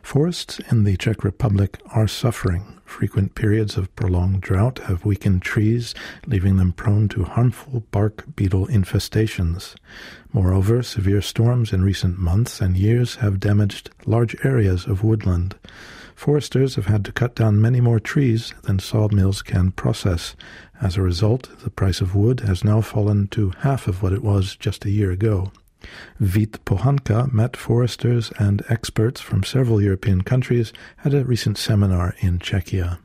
Forests in the Czech Republic are suffering. Frequent periods of prolonged drought have weakened trees, leaving them prone to harmful bark beetle infestations. Moreover, severe storms in recent months and years have damaged large areas of woodland. Foresters have had to cut down many more trees than sawmills can process. As a result, the price of wood has now fallen to half of what it was just a year ago. Vít Pohanka met foresters and experts from several European countries at a recent seminar in Czechia.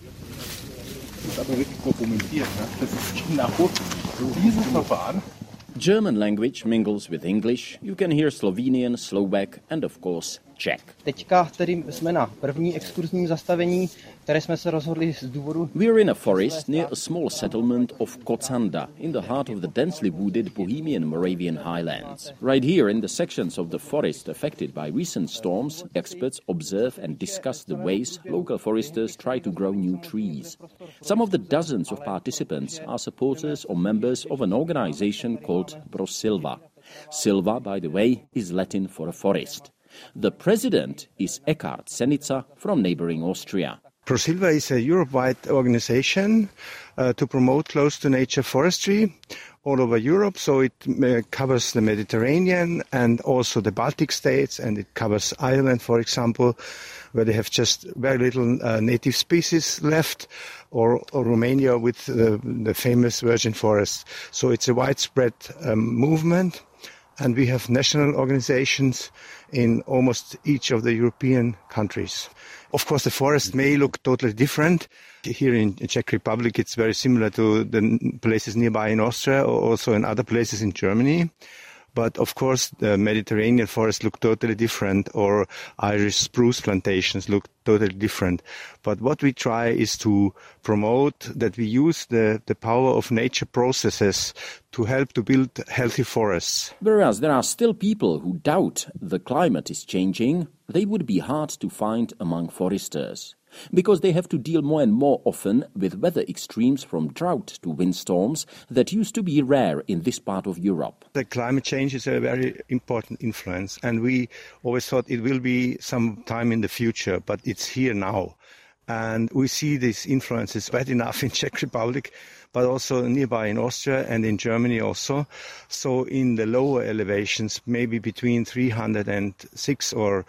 German language mingles with English. You can hear Slovenian, Slovak and of course Czech. Teďka tedy jsme na první exkurzním zastavení, které jsme se rozhodli z důvodu. We're in a forest near a small settlement of Kocanda, in the heart of the densely wooded Bohemian Moravian highlands. Right here in the sections of the forest affected by recent storms, experts observe and discuss the ways local foresters try to grow new trees. Some of the dozens of participants are supporters or members of an organization called ProSilva. Silva, by the way, is Latin for a forest. The president is Eckhard Senica from neighboring Austria. ProSilva is a Europe-wide organization to promote close-to-nature forestry all over Europe. So it covers the Mediterranean and also the Baltic states, and it covers Ireland, for example, where they have just very little native species left, or Romania with the famous virgin forests. So it's a widespread movement, and we have national organizations in almost each of the European countries. Of course, the forest may look totally different. Here in the Czech Republic, it's very similar to the places nearby in Austria or also in other places in Germany. But of course, the Mediterranean forests look totally different, or Irish spruce plantations look totally different. But what we try is to promote that we use the power of nature processes to help to build healthy forests. Whereas there are still people who doubt the climate is changing, they would be hard to find among foresters, because they have to deal more and more often with weather extremes from drought to windstorms that used to be rare in this part of Europe. The climate change is a very important influence, and we always thought it will be some time in the future, but it's here now. And we see these influences bad enough in Czech Republic, but also nearby in Austria and in Germany also. So in the lower elevations, maybe between 306 or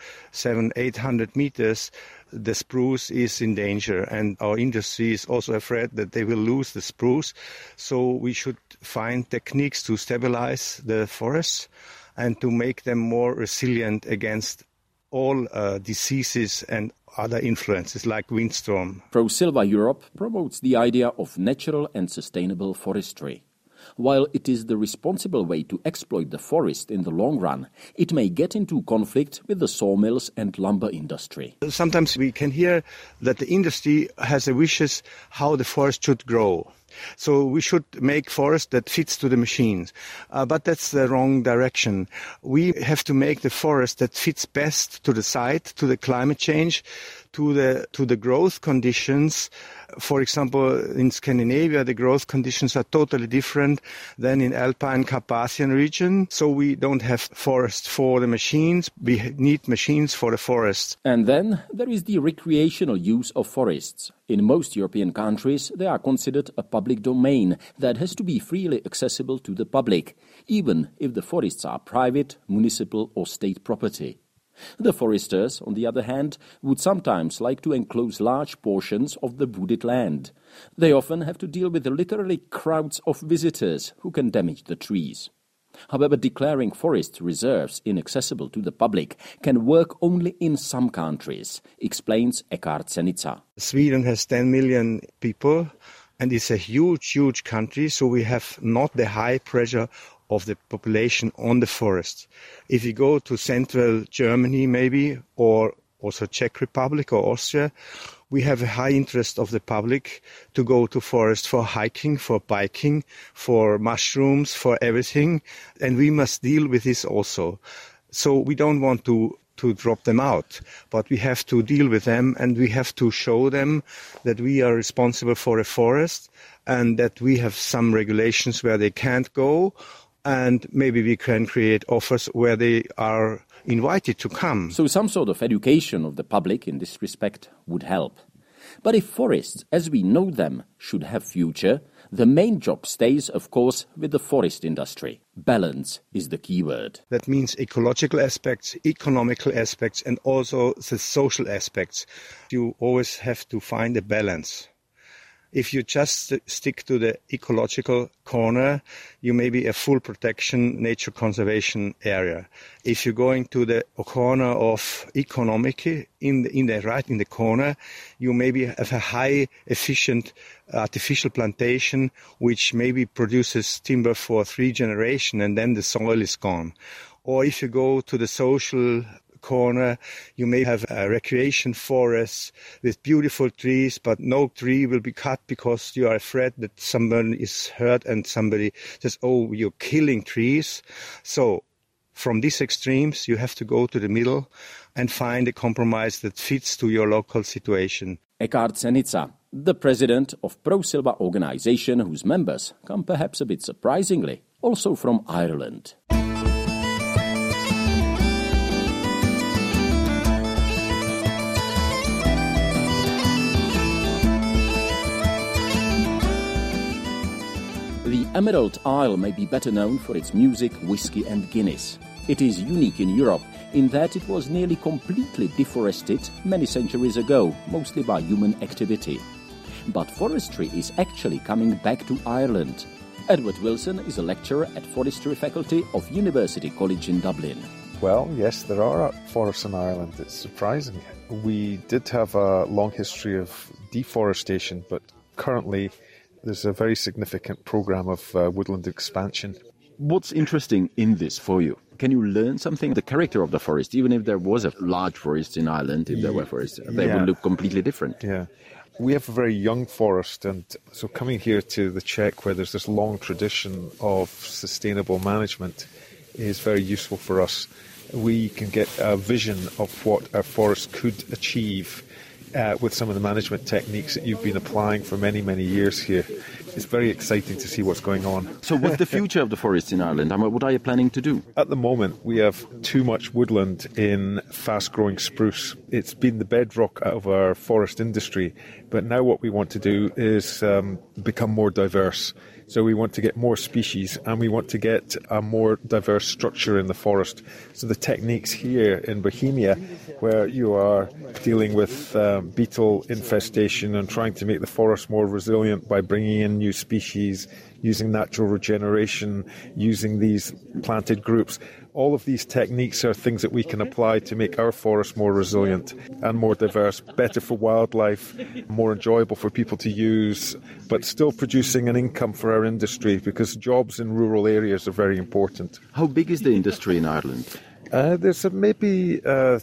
800 meters, the spruce is in danger, and our industry is also afraid that they will lose the spruce. So we should find techniques to stabilize the forests and to make them more resilient against all diseases and other influences like windstorm. ProSilva Europe promotes the idea of natural and sustainable forestry. While it is the responsible way to exploit the forest in the long run, it may get into conflict with the sawmills and lumber industry. Sometimes we can hear that the industry has a wishes how the forest should grow. So we should make forest that fits to the machines. But that's the wrong direction. We have to make the forest that fits best to the site, to the climate change, to the growth conditions. For example, in Scandinavia, the growth conditions are totally different than in Alpine Carpathian region. So we don't have forests for the machines. We need machines for the forests. And then there is the recreational use of forests. In most European countries, they are considered a public domain that has to be freely accessible to the public, even if the forests are private, municipal or state property. The foresters, on the other hand, would sometimes like to enclose large portions of the wooded land. They often have to deal with literally crowds of visitors who can damage the trees. However, declaring forest reserves inaccessible to the public can work only in some countries, explains Eckhard Senica. Sweden has 10 million people, and it's a huge, huge country, so we have not the high pressure of the population on the forest. If you go to central Germany maybe, or also Czech Republic or Austria, we have a high interest of the public to go to forest for hiking, for biking, for mushrooms, for everything. And we must deal with this also. So we don't want to drop them out, but we have to deal with them, and we have to show them that we are responsible for a forest and that we have some regulations where they can't go. And maybe we can create offers where they are invited to come. So some sort of education of the public in this respect would help. But if forests, as we know them, should have future, the main job stays, of course, with the forest industry. Balance is the key word. That means ecological aspects, economical aspects, and also the social aspects. You always have to find a balance. If you just stick to the ecological corner, you may be a full protection nature conservation area. If you're going to the corner of economic, in the corner, you maybe have a high efficient artificial plantation, which maybe produces timber for 3 generations and then the soil is gone. Or if you go to the social corner, you may have a recreation forest with beautiful trees, but no tree will be cut because you are afraid that someone is hurt and somebody says, oh, you're killing trees. So from these extremes, you have to go to the middle and find a compromise that fits to your local situation. Eckhard Zenica, the president of ProSilva organization, whose members come perhaps a bit surprisingly also from Ireland. The Emerald Isle may be better known for its music, whiskey and Guinness. It is unique in Europe in that it was nearly completely deforested many centuries ago, mostly by human activity. But forestry is actually coming back to Ireland. Edward Wilson is a lecturer at Forestry Faculty of University College in Dublin. Well, yes, there are forests in Ireland. It's surprising. We did have a long history of deforestation, but currently there's a very significant program of woodland expansion. What's interesting in this for you? Can you learn something? The character of the forest, even if there was a large forest in Ireland, if there were forests, they would look completely different. Yeah. We have a very young forest, and so coming here to the Czech, where there's this long tradition of sustainable management, is very useful for us. We can get a vision of what our forest could achieve with some of the management techniques that you've been applying for many, many years here. It's very exciting to see what's going on. So what's the future of the forests in Ireland? What are you planning to do? At the moment, we have too much woodland in fast-growing spruce. It's been the bedrock of our forest industry, but now what we want to do is become more diverse. So we want to get more species and we want to get a more diverse structure in the forest. So the techniques here in Bohemia, where you are dealing with beetle infestation and trying to make the forest more resilient by bringing in new species, using natural regeneration, using these planted groups. All of these techniques are things that we can apply to make our forest more resilient and more diverse, better for wildlife, more enjoyable for people to use, but still producing an income for our industry, because jobs in rural areas are very important. How big is the industry in Ireland? There's maybe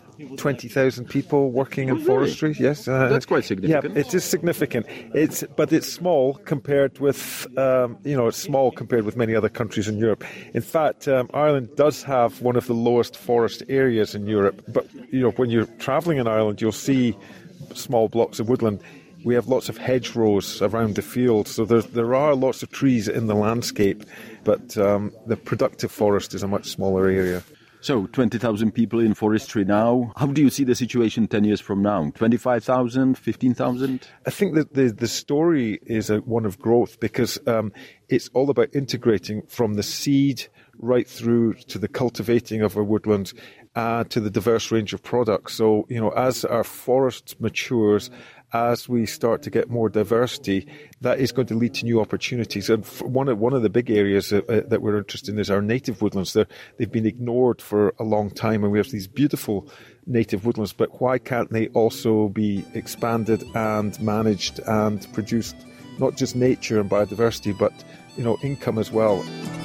20,000 people working in forestry. Yes, that's quite significant. Yeah, it is significant. But it's small compared with it's small compared with many other countries in Europe. In fact, Ireland does have one of the lowest forest areas in Europe. But when you're travelling in Ireland, you'll see small blocks of woodland. We have lots of hedgerows around the field, so there are lots of trees in the landscape. But the productive forest is a much smaller area. So, 20,000 people in forestry now. How do you see the situation 10 years from now? 25,000, 15,000? I think that the story is one of growth, because it's all about integrating from the seed right through to the cultivating of our woodlands to the diverse range of products. So, as our forest matures, as we start to get more diversity, that is going to lead to new opportunities. And one of the big areas that we're interested in is our native woodlands. They've been ignored for a long time, and we have these beautiful native woodlands, but why can't they also be expanded and managed and produced, not just nature and biodiversity, but income as well?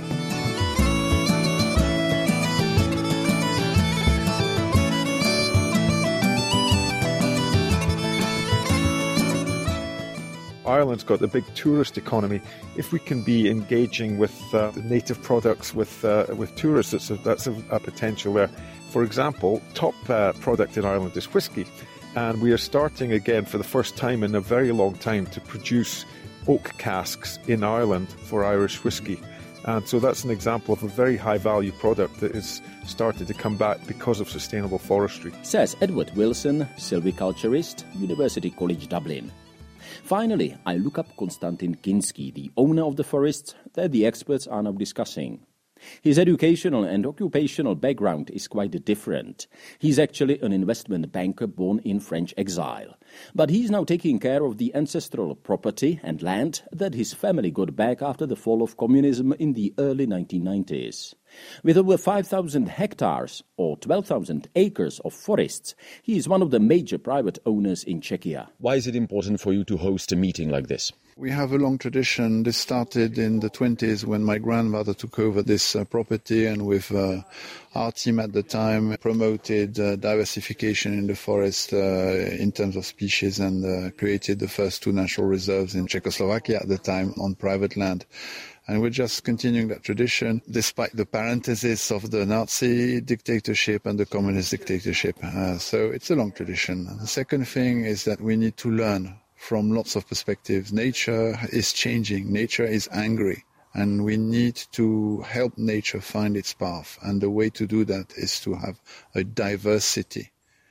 Ireland's got a big tourist economy. If we can be engaging with the native products with tourists, that's a potential there. For example, top product in Ireland is whiskey, and we are starting again for the first time in a very long time to produce oak casks in Ireland for Irish whiskey. And so that's an example of a very high-value product that has started to come back because of sustainable forestry. Says Edward Wilson, silviculturist, University College Dublin. Finally, I look up Konstantin Kinski, the owner of the forests that the experts are now discussing. His educational and occupational background is quite different. He's actually an investment banker born in French exile. But he's now taking care of the ancestral property and land that his family got back after the fall of communism in the early 1990s. With over 5,000 hectares or 12,000 acres of forests, he is one of the major private owners in Czechia. Why is it important for you to host a meeting like this? We have a long tradition. This started in the 20s when my grandmother took over this property, and with our team at the time promoted diversification in the forest in terms of species, and created the first 2 natural reserves in Czechoslovakia at the time on private land. And we're just continuing that tradition despite the parenthesis of the Nazi dictatorship and the communist dictatorship. So it's a long tradition. And the second thing is that we need to learn from lots of perspectives. Nature is changing. Nature is angry. And we need to help nature find its path. And the way to do that is to have a diversity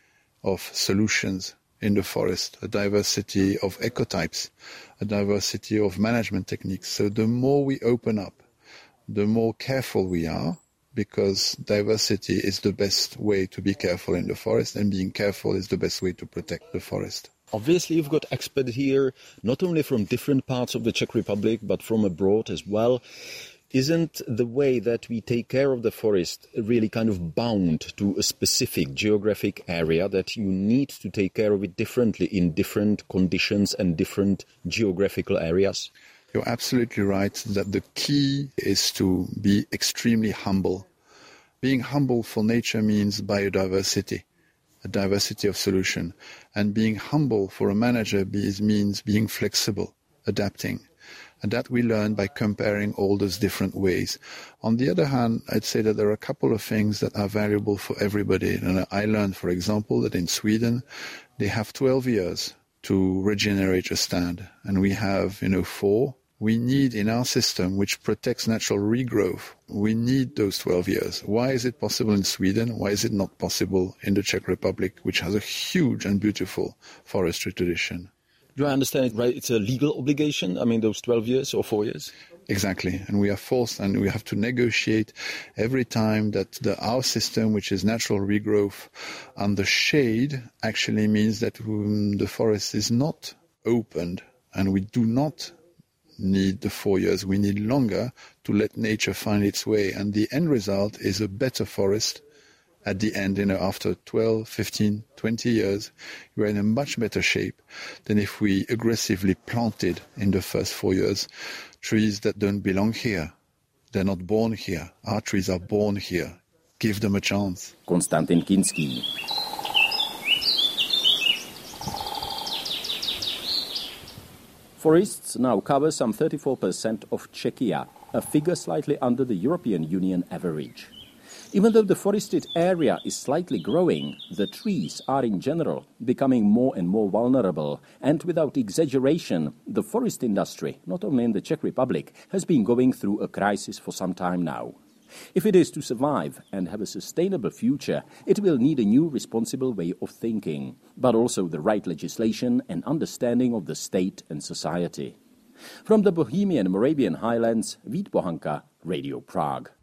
of solutions in the forest, a diversity of ecotypes, a diversity of management techniques. So the more we open up, the more careful we are, because diversity is the best way to be careful in the forest, and being careful is the best way to protect the forest. Obviously, you've got experts here, not only from different parts of the Czech Republic, but from abroad as well. Isn't the way that we take care of the forest really kind of bound to a specific geographic area, that you need to take care of it differently in different conditions and different geographical areas? You're absolutely right that the key is to be extremely humble. Being humble for nature means biodiversity, a diversity of solution. And being humble for a manager means being flexible, adapting. And that we learn by comparing all those different ways. On the other hand, I'd say that there are a couple of things that are valuable for everybody. And I learned, for example, that in Sweden, they have 12 years to regenerate a stand. And we have, 4. We need in our system, which protects natural regrowth, we need those 12 years. Why is it possible in Sweden? Why is it not possible in the Czech Republic, which has a huge and beautiful forestry tradition? Do I understand it right? It's a legal obligation? I mean, those 12 years or 4 years? Exactly. And we are forced, and we have to negotiate every time that our system, which is natural regrowth under shade, actually means that the forest is not opened, and we do not need the 4 years. We need longer to let nature find its way. And the end result is a better forest. At the end, after 12, 15, 20 years, we're in a much better shape than if we aggressively planted in the first 4 years trees that don't belong here. They're not born here. Our trees are born here. Give them a chance. Konstantin Kinski. Forests now cover some 34% of Czechia, a figure slightly under the European Union average. Even though the forested area is slightly growing, the trees are in general becoming more and more vulnerable. And without exaggeration, the forest industry, not only in the Czech Republic, has been going through a crisis for some time now. If it is to survive and have a sustainable future, it will need a new responsible way of thinking, but also the right legislation and understanding of the state and society. From the Bohemian Moravian highlands, Vít Bohanka, Radio Prague.